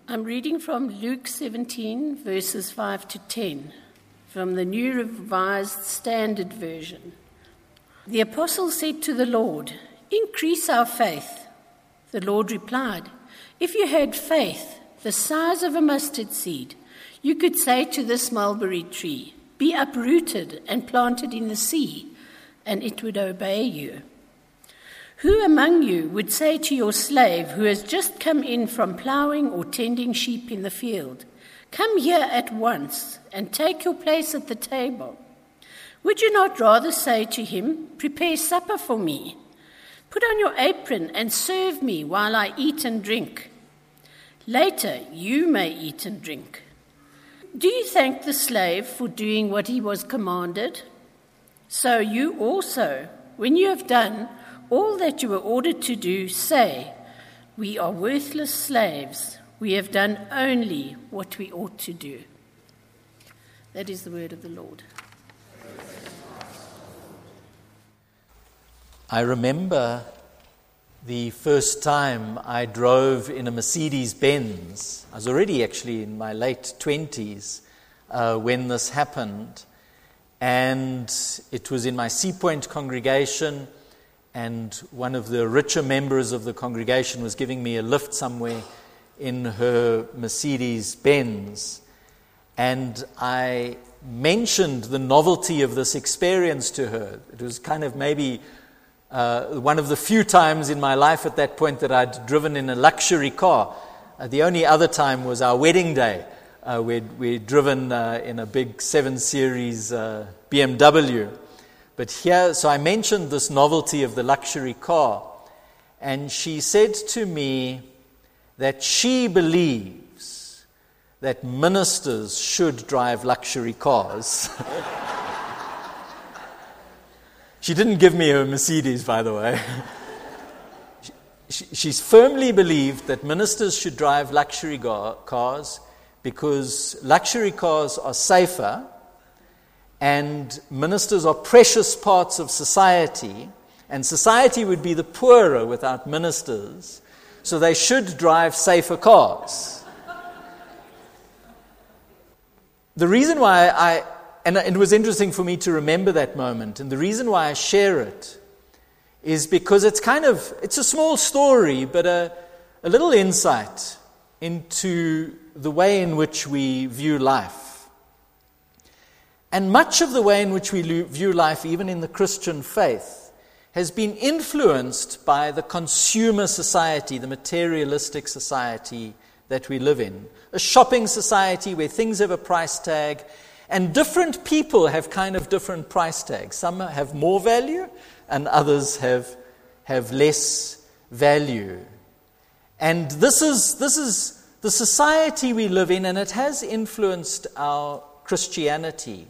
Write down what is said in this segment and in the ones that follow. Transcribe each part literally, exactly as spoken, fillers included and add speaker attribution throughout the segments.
Speaker 1: I'm reading from Luke seventeen, verses five to ten, from the New Revised Standard Version. The apostle said to the Lord, "Increase our faith." The Lord replied, "If you had faith the size of a mustard seed, you could say to this mulberry tree, 'Be uprooted and planted in the sea,' and it would obey you. Who among you would say to your slave who has just come in from ploughing or tending sheep in the field, 'Come here at once and take your place at the table'? Would you not rather say to him, 'Prepare supper for me. Put on your apron and serve me while I eat and drink. Later you may eat and drink'? Do you thank the slave for doing what he was commanded? So you also, when you have done all that you were ordered to do, say, 'We are worthless slaves. We have done only what we ought to do.'" That is the word of the Lord.
Speaker 2: I remember the first time I drove in a Mercedes-Benz. I was already actually in my late twenties uh, when this happened. And it was in my Sea Point congregation, and one of the richer members of the congregation was giving me a lift somewhere in her Mercedes-Benz. And I mentioned the novelty of this experience to her. It was kind of maybe uh, one of the few times in my life at that point that I'd driven in a luxury car. Uh, the only other time was our wedding day. Uh, we'd, we'd driven uh, in a big seven series uh, B M W. But here, so I mentioned this novelty of the luxury car, and she said to me that she believes that ministers should drive luxury cars. She didn't give me a Mercedes, by the way. she, she's firmly believed that ministers should drive luxury ga- cars because luxury cars are safer, and ministers are precious parts of society, and society would be the poorer without ministers, so they should drive safer cars. The reason why I, and it was interesting for me to remember that moment, and the reason why I share it is because it's kind of, it's a small story, but a, a little insight into the way in which we view life. And much of the way in which we view life, even in the Christian faith, has been influenced by the consumer society, the materialistic society that we live in. A shopping society where things have a price tag, and different people have kind of different price tags. Some have more value, and others have, have less value. And this is, this is the society we live in, and it has influenced our Christianity.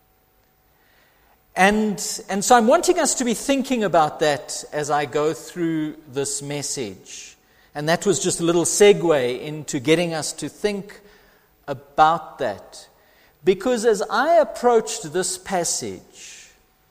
Speaker 2: And, and so I'm wanting us to be thinking about that as I go through this message. And that was just a little segue into getting us to think about that. Because as I approached this passage,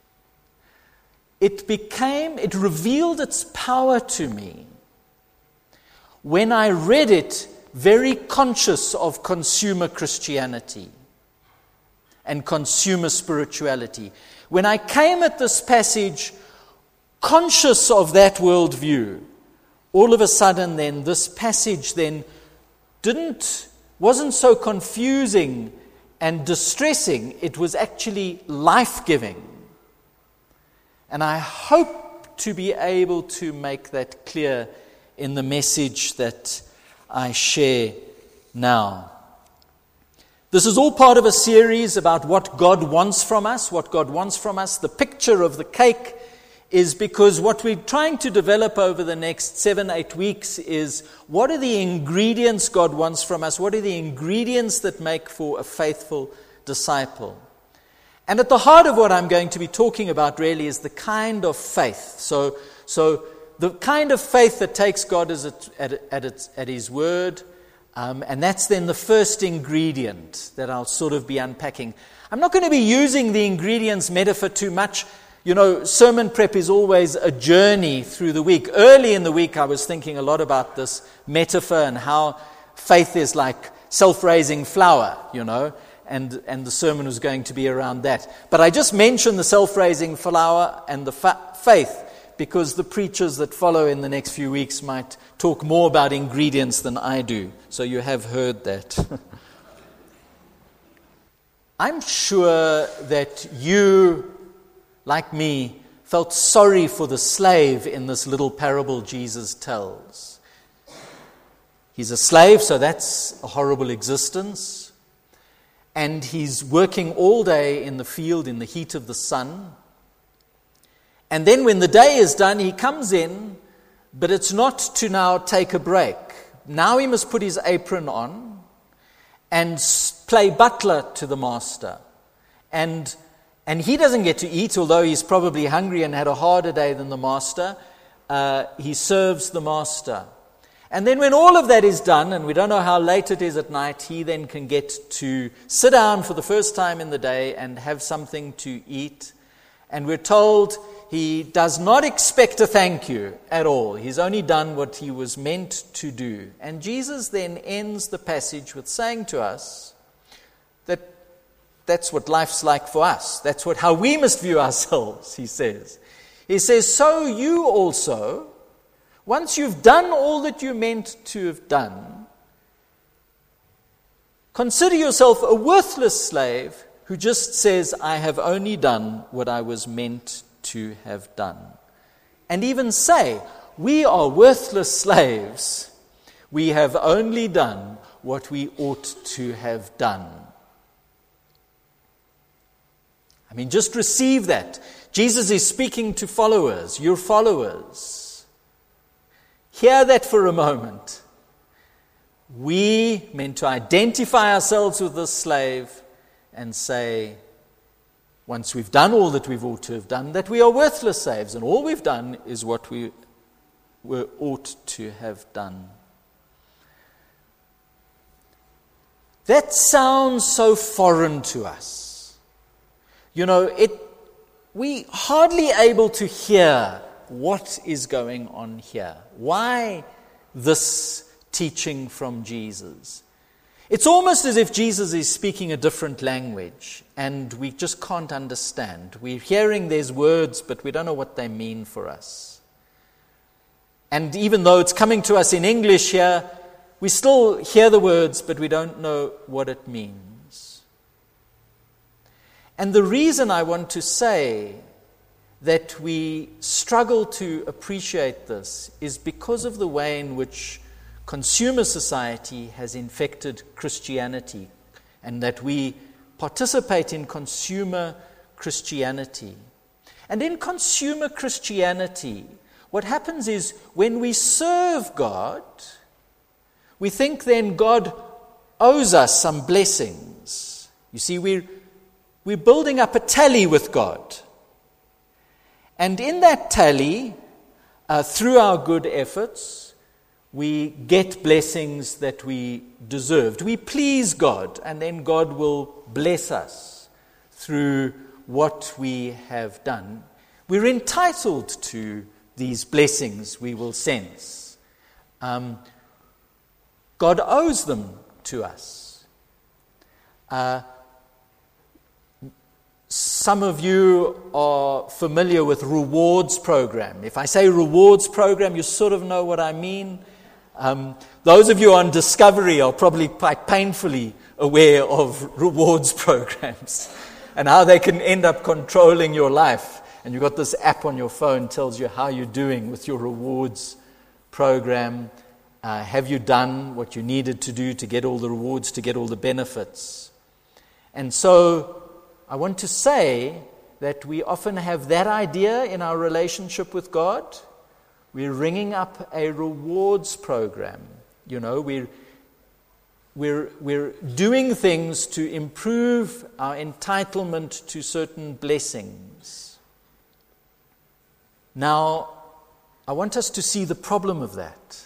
Speaker 2: it became, it revealed its power to me when I read it very conscious of consumer Christianity and consumer spirituality. When I came at this passage conscious of that worldview, all of a sudden then this passage then didn't, wasn't so confusing and distressing. It was actually life-giving. And I hope to be able to make that clear in the message that I share now. This is all part of a series about what God wants from us, what God wants from us. The picture of the cake is because what we're trying to develop over the next seven, eight weeks is what are the ingredients God wants from us? What are the ingredients that make for a faithful disciple? And at the heart of what I'm going to be talking about really is the kind of faith. So, so the kind of faith that takes God as it, at, at, its, at His word. Um, and that's then the first ingredient that I'll sort of be unpacking. I'm not going to be using the ingredients metaphor too much. You know, sermon prep is always a journey through the week. Early in the week, I was thinking a lot about this metaphor and how faith is like self-raising flour, you know, and, and the sermon was going to be around that. But I just mentioned the self-raising flour and the fa- faith because the preachers that follow in the next few weeks might talk more about ingredients than I do. So you have heard that. I'm sure that you, like me, felt sorry for the slave in this little parable Jesus tells. He's a slave, so that's a horrible existence. And he's working all day in the field in the heat of the sun. And then when the day is done, he comes in, but it's not to now take a break. Now he must put his apron on and play butler to the master. And and he doesn't get to eat, although he's probably hungry and had a harder day than the master. Uh, he serves the master. And then when all of that is done, and we don't know how late it is at night, he then can get to sit down for the first time in the day and have something to eat. And we're told he does not expect a thank you at all. He's only done what he was meant to do. And Jesus then ends the passage with saying to us that that's what life's like for us. That's what how we must view ourselves, he says. He says, so you also, once you've done all that you meant to have done, consider yourself a worthless slave who just says, I have only done what I was meant to have done. And even say, we are worthless slaves. We have only done what we ought to have done. I mean, just receive that. Jesus is speaking to followers, your followers. Hear that for a moment. We meant to identify ourselves with this slave and say, once we've done all that we've ought to have done, that we are worthless slaves, and all we've done is what we were ought to have done. That sounds so foreign to us. You know, it we hardly able to hear what is going on here. Why this teaching from Jesus? It's almost as if Jesus is speaking a different language and we just can't understand. We're hearing these words, but we don't know what they mean for us. And even though it's coming to us in English here, we still hear the words, but we don't know what it means. And the reason I want to say that we struggle to appreciate this is because of the way in which consumer society has infected Christianity, and that we participate in consumer Christianity. And in consumer Christianity, what happens is when we serve God, we think then God owes us some blessings. You see, we're, we're building up a tally with God. And in that tally, uh, through our good efforts, we get blessings that we deserved. We please God, and then God will bless us through what we have done. We're entitled to these blessings we will sense. Um, God owes them to us. Uh, some of you are familiar with rewards program. If I say rewards program, you sort of know what I mean. Um, those of you on Discovery are probably quite painfully aware of rewards programs and how they can end up controlling your life. And you've got this app on your phone that tells you how you're doing with your rewards program. Uh, have you done what you needed to do to get all the rewards, to get all the benefits? And so I want to say that we often have that idea in our relationship with God. We're ringing up a rewards program. You know, we're, we're, we're doing things to improve our entitlement to certain blessings. Now, I want us to see the problem of that.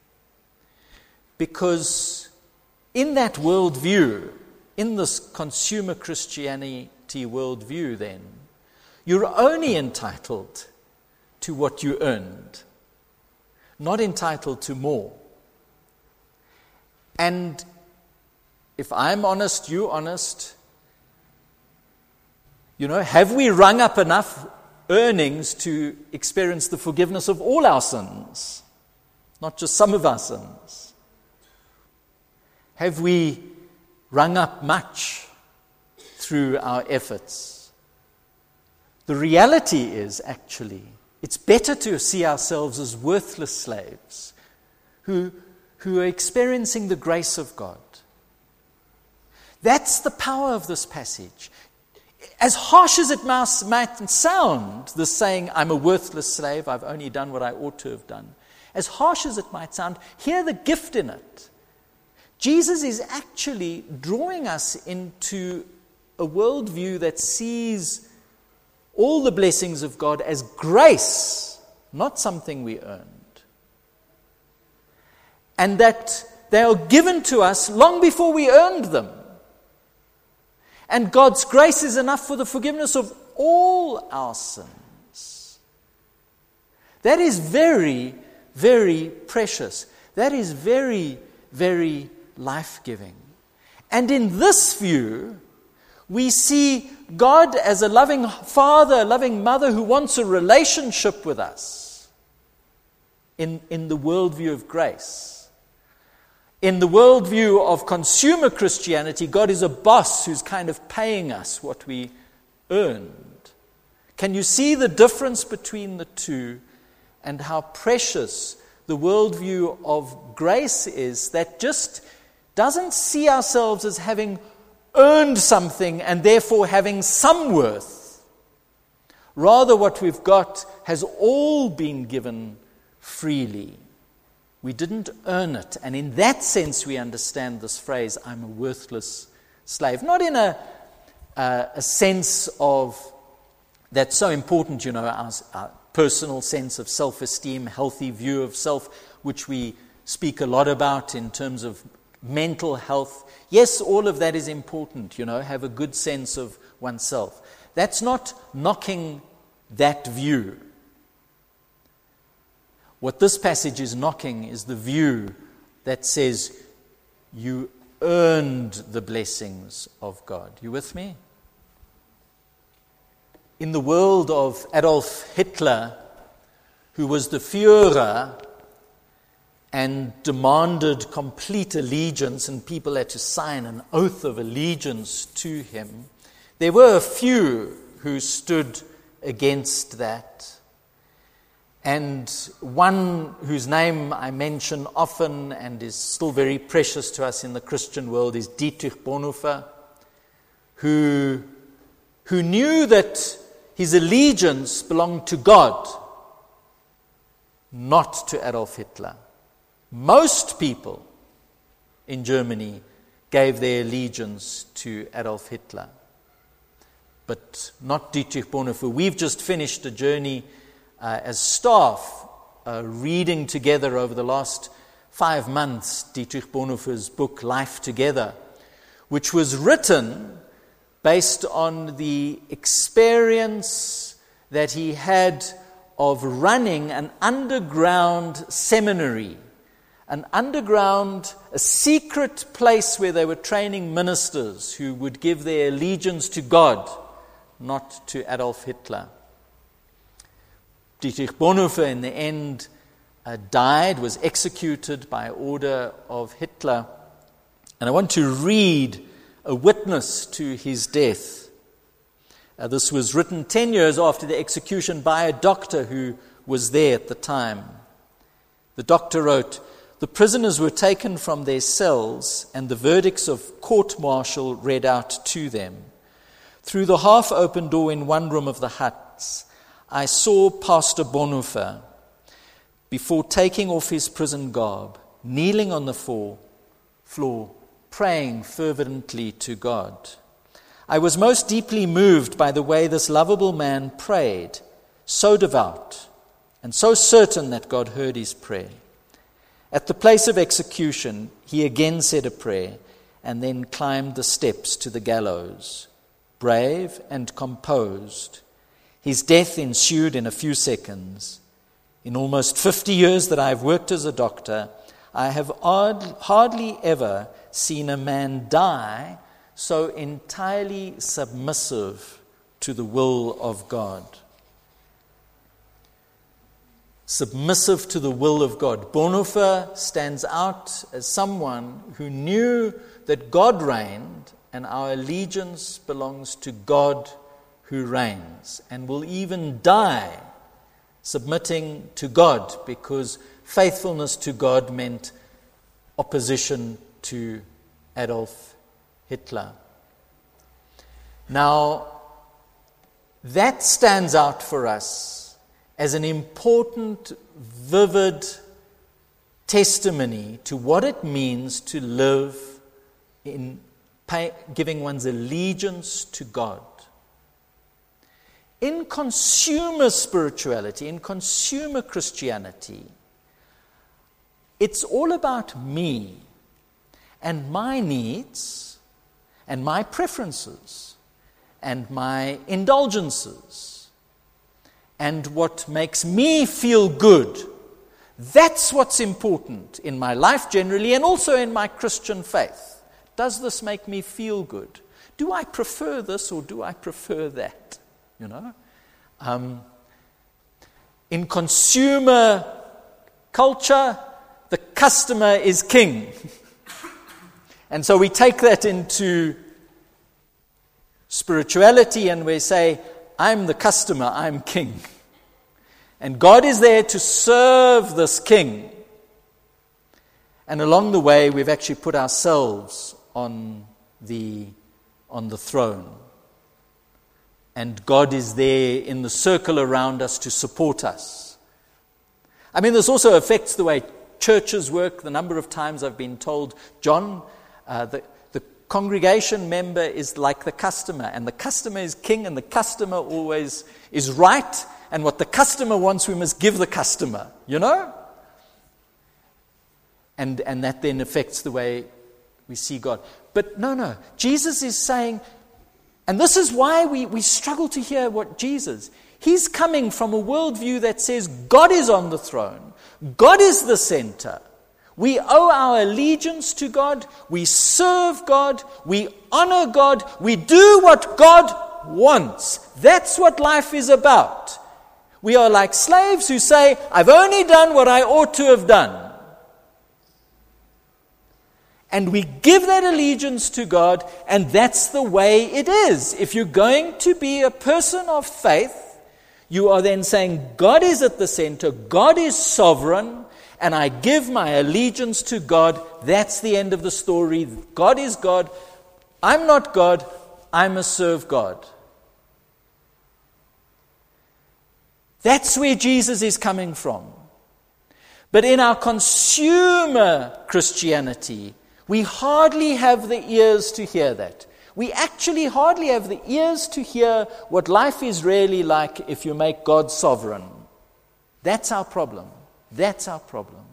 Speaker 2: Because in that worldview, in this consumer Christianity worldview then, you're only entitled to what you earned, not entitled to more. And if I'm honest, you're honest, you know, have we rung up enough earnings to experience the forgiveness of all our sins, not just some of our sins? Have we rung up much through our efforts? The reality is, actually, it's better to see ourselves as worthless slaves who, who are experiencing the grace of God. That's the power of this passage. As harsh as it might sound, the saying, I'm a worthless slave, I've only done what I ought to have done. As harsh as it might sound, hear the gift in it. Jesus is actually drawing us into a worldview that sees all the blessings of God as grace, not something we earned. And that they are given to us long before we earned them. And God's grace is enough for the forgiveness of all our sins. That is very, very precious. That is very, very life-giving. And in this view, we see God as a loving father, a loving mother who wants a relationship with us in, in the worldview of grace. In the worldview of consumer Christianity, God is a boss who's kind of paying us what we earned. Can you see the difference between the two and how precious the worldview of grace is, that just doesn't see ourselves as having earned something and therefore having some worth. Rather, what we've got has all been given freely. We didn't earn it. And in that sense, we understand this phrase, I'm a worthless slave. Not in a, uh, a sense of, that's so important, you know, our, our personal sense of self-esteem, healthy view of self, which we speak a lot about in terms of mental health. Yes, all of that is important, you know, have a good sense of oneself. That's not knocking that view. What this passage is knocking is the view that says you earned the blessings of God. You with me? In the world of Adolf Hitler, who was the Führer and demanded complete allegiance, and people had to sign an oath of allegiance to him, there were a few who stood against that. And one whose name I mention often and is still very precious to us in the Christian world is Dietrich Bonhoeffer, who, who knew that his allegiance belonged to God, not to Adolf Hitler. Most people in Germany gave their allegiance to Adolf Hitler, but not Dietrich Bonhoeffer. We've just finished a journey Uh, as staff, uh, reading together over the last five months, Dietrich Bonhoeffer's book, Life Together, which was written based on the experience that he had of running an underground seminary, an underground, a secret place where they were training ministers who would give their allegiance to God, not to Adolf Hitler. Dietrich Bonhoeffer, in the end, uh, died, was executed by order of Hitler. And I want to read a witness to his death. Uh, this was written ten years after the execution by a doctor who was there at the time. The doctor wrote, "The prisoners were taken from their cells and the verdicts of court-martial read out to them. Through the half-open door in one room of the huts, I saw Pastor Bonhoeffer, before taking off his prison garb, kneeling on the floor, floor, praying fervently to God. I was most deeply moved by the way this lovable man prayed, so devout and so certain that God heard his prayer. At the place of execution, he again said a prayer and then climbed the steps to the gallows, brave and composed. His death ensued in a few seconds. In almost fifty years that I have worked as a doctor, I have hardly ever seen a man die so entirely submissive to the will of God. Submissive to the will of God. Bonhoeffer stands out as someone who knew that God reigned and our allegiance belongs to God who reigns, and will even die submitting to God, because faithfulness to God meant opposition to Adolf Hitler. Now, that stands out for us as an important, vivid testimony to what it means to live in pay, giving one's allegiance to God. In consumer spirituality, in consumer Christianity, it's all about me and my needs and my preferences and my indulgences and what makes me feel good. That's what's important in my life generally, and also in my Christian faith. Does this make me feel good? Do I prefer this or do I prefer that? You know? Um, in consumer culture, the customer is king. And so we take that into spirituality and we say, I'm the customer, I'm king. And God is there to serve this king. And along the way, we've actually put ourselves on the, on the throne. And God is there in the circle around us to support us. I mean, this also affects the way churches work. The number of times I've been told, John, uh, the, the congregation member is like the customer, and the customer is king, and the customer always is right, and what the customer wants, we must give the customer, you know? And, and that then affects the way we see God. But no, no, Jesus is saying, and this is why we, we struggle to hear what Jesus, he's coming from a worldview that says God is on the throne. God is the center. We owe our allegiance to God. We serve God. We honor God. We do what God wants. That's what life is about. We are like slaves who say, I've only done what I ought to have done. And we give that allegiance to God, and that's the way it is. If you're going to be a person of faith, you are then saying, God is at the center, God is sovereign, and I give my allegiance to God. That's the end of the story. God is God. I'm not God. I must serve God. That's where Jesus is coming from. But in our consumer Christianity, we hardly have the ears to hear that. We actually hardly have the ears to hear what life is really like if you make God sovereign. That's our problem. That's our problem.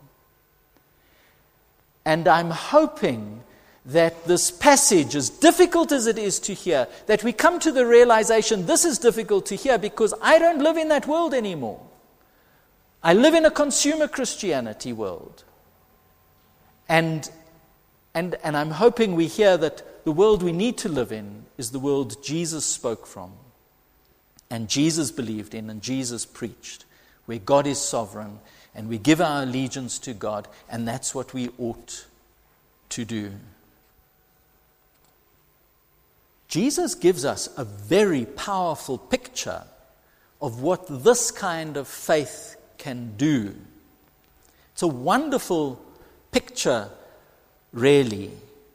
Speaker 2: And I'm hoping that this passage, as difficult as it is to hear, that we come to the realization this is difficult to hear because I don't live in that world anymore. I live in a consumer Christianity world. And And, and I'm hoping we hear that the world we need to live in is the world Jesus spoke from, and Jesus believed in, and Jesus preached, where God is sovereign, and we give our allegiance to God, and that's what we ought to do. Jesus gives us a very powerful picture of what this kind of faith can do. It's a wonderful picture, really.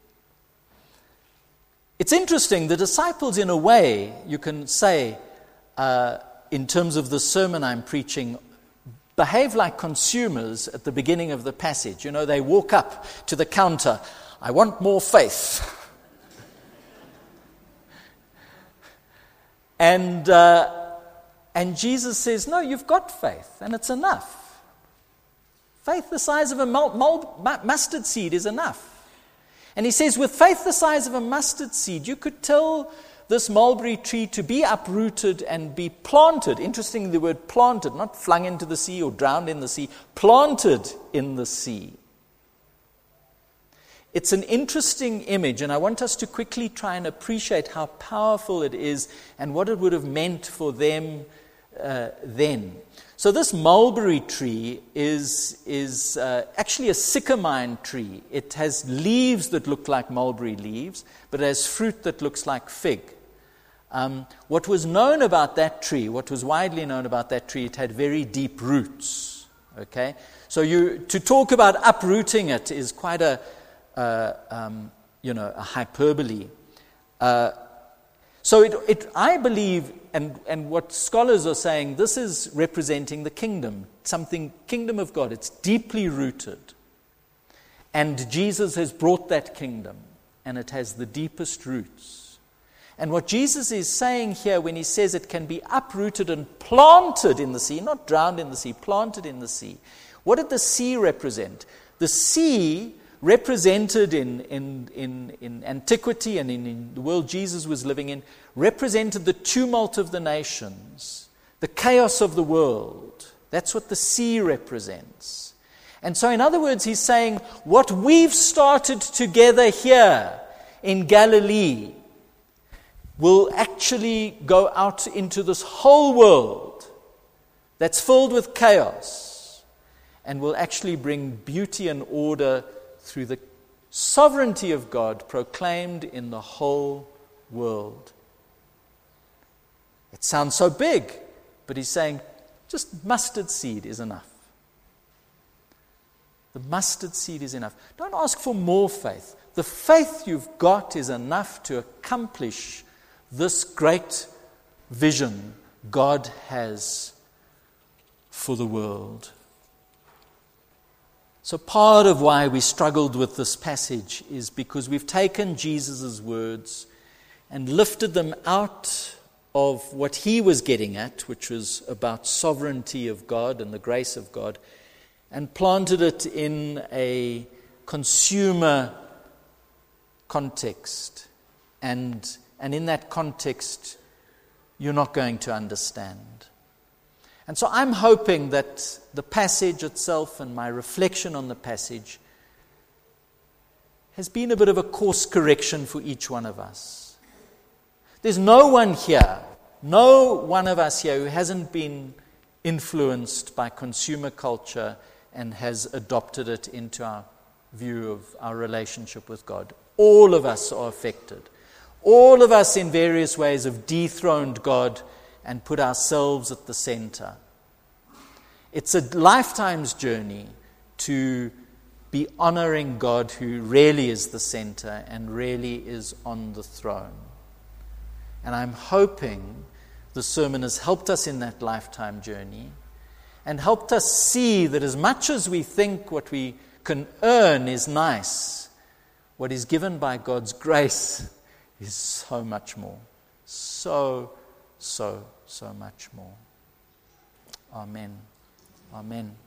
Speaker 2: It's interesting, the disciples, in a way, you can say, uh, in terms of the sermon I'm preaching, behave like consumers at the beginning of the passage. You know, they walk up to the counter, I want more faith. and, uh, and Jesus says, no, you've got faith, and it's enough. Faith the size of a mustard seed is enough. And he says, with faith the size of a mustard seed, you could tell this mulberry tree to be uprooted and be planted. Interestingly, the word planted, not flung into the sea or drowned in the sea, planted in the sea. it's an interesting image, and I want us to quickly try and appreciate how powerful it is and what it would have meant for them uh, then. So this mulberry tree is, is uh, actually a sycamine tree. It has leaves that look like mulberry leaves, but it has fruit that looks like fig. Um, what was known about that tree, what was widely known about that tree, it had very deep roots. Okay, so you to talk about uprooting it is quite a uh, um, you know a hyperbole. Uh, so it, it, I believe, and and what scholars are saying, this is representing the kingdom, something kingdom of God. It's deeply rooted, and Jesus has brought that kingdom, and it has the deepest roots. And what Jesus is saying here when he says it can be uprooted and planted in the sea, not drowned in the sea, planted in the sea. What did the sea represent? The sea represented in, in, in, in antiquity and in, in the world Jesus was living in, represented the tumult of the nations, the chaos of the world. That's what the sea represents. And so in other words, he's saying what we've started together here in Galilee will actually go out into this whole world that's filled with chaos and will actually bring beauty and order through the sovereignty of God proclaimed in the whole world. It sounds so big, but he's saying just mustard seed is enough. The mustard seed is enough. Don't ask for more faith. The faith you've got is enough to accomplish this great vision God has for the world. So part of why we struggled with this passage is because we've taken Jesus' words and lifted them out of what he was getting at, which was about sovereignty of God and the grace of God, and planted it in a consumer context. And And in that context, you're not going to understand. And so I'm hoping that the passage itself and my reflection on the passage has been a bit of a course correction for each one of us. There's no one here, no one of us here who hasn't been influenced by consumer culture and has adopted it into our view of our relationship with God. All of us are affected. All of us in various ways have dethroned God and put ourselves at the center. It's a lifetime's journey to be honoring God who really is the center and really is on the throne. And I'm hoping the sermon has helped us in that lifetime journey and helped us see that as much as we think what we can earn is nice, what is given by God's grace is so much more. So, so, so much more. Amen. Amen.